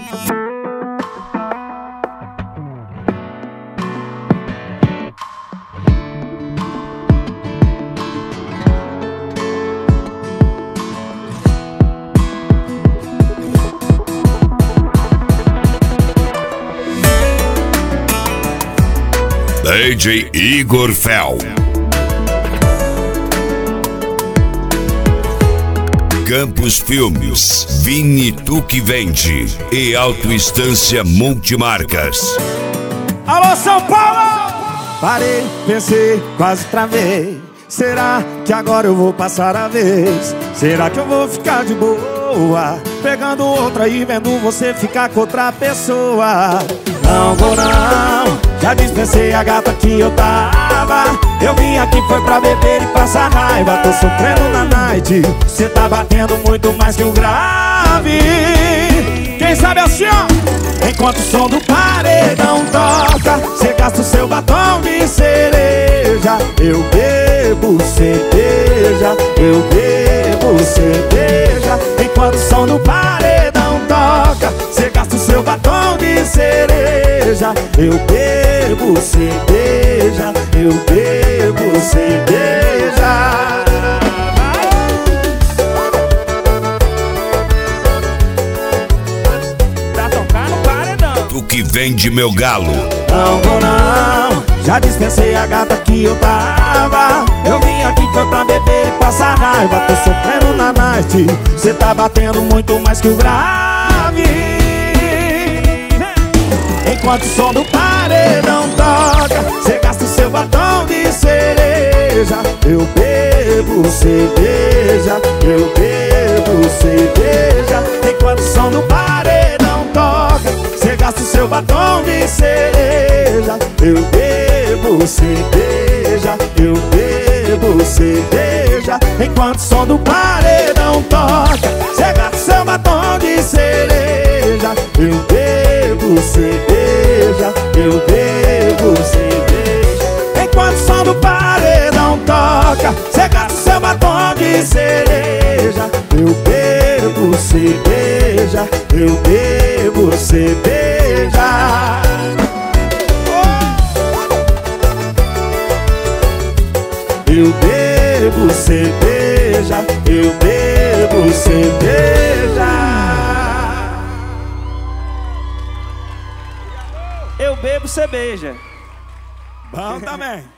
DJ Igor Fel. Campos Filmes, Vini Tu Que Vende e Autoinstância Multimarcas. Alô, São Paulo! Parei, pensei, quase travei. Será que agora eu vou passar a vez? Será que eu vou ficar de boa, pegando outra e vendo você ficar com outra pessoa? Não vou não, já dispensei a gata que eu tava. Eu vim aqui foi pra beber e passar raiva. Tô sofrendo na night, cê tá batendo muito mais que o grave. Quem sabe assim, ó? Enquanto o som do paredão toca, cê gasta o seu batom de cereja. Eu bebo cerveja, eu bebo cerveja. Enquanto o som do paredão toca, cê gasta o seu batom de cereja. Eu bebo cerveja, eu bebo cerveja. Tu que vende meu galo. Não vou não, já dispensei a gata que eu tava. Eu vim aqui foi pra beber e passar raiva. Tô sofrendo na night, cê tá batendo muito mais que o grave. Enquanto o som do paredão toca, cê gasta o seu batom de cereja. Eu bebo cerveja, eu bebo cerveja. Enquanto o som do paredão toca, cê gasta o seu batom de cereja. Eu bebo cerveja, eu bebo cerveja. Enquanto o som do paredão toca, cê gasta o seu batom de cereja. Eu bebo cerveja, eu bebo cerveja. Enquanto o som do paredão toca, cê gasta o seu batom de cereja. Eu bebo cerveja, eu bebo cerveja. Eu bebo cerveja, eu bebo cerveja. Eu bebo cerveja. Bom também.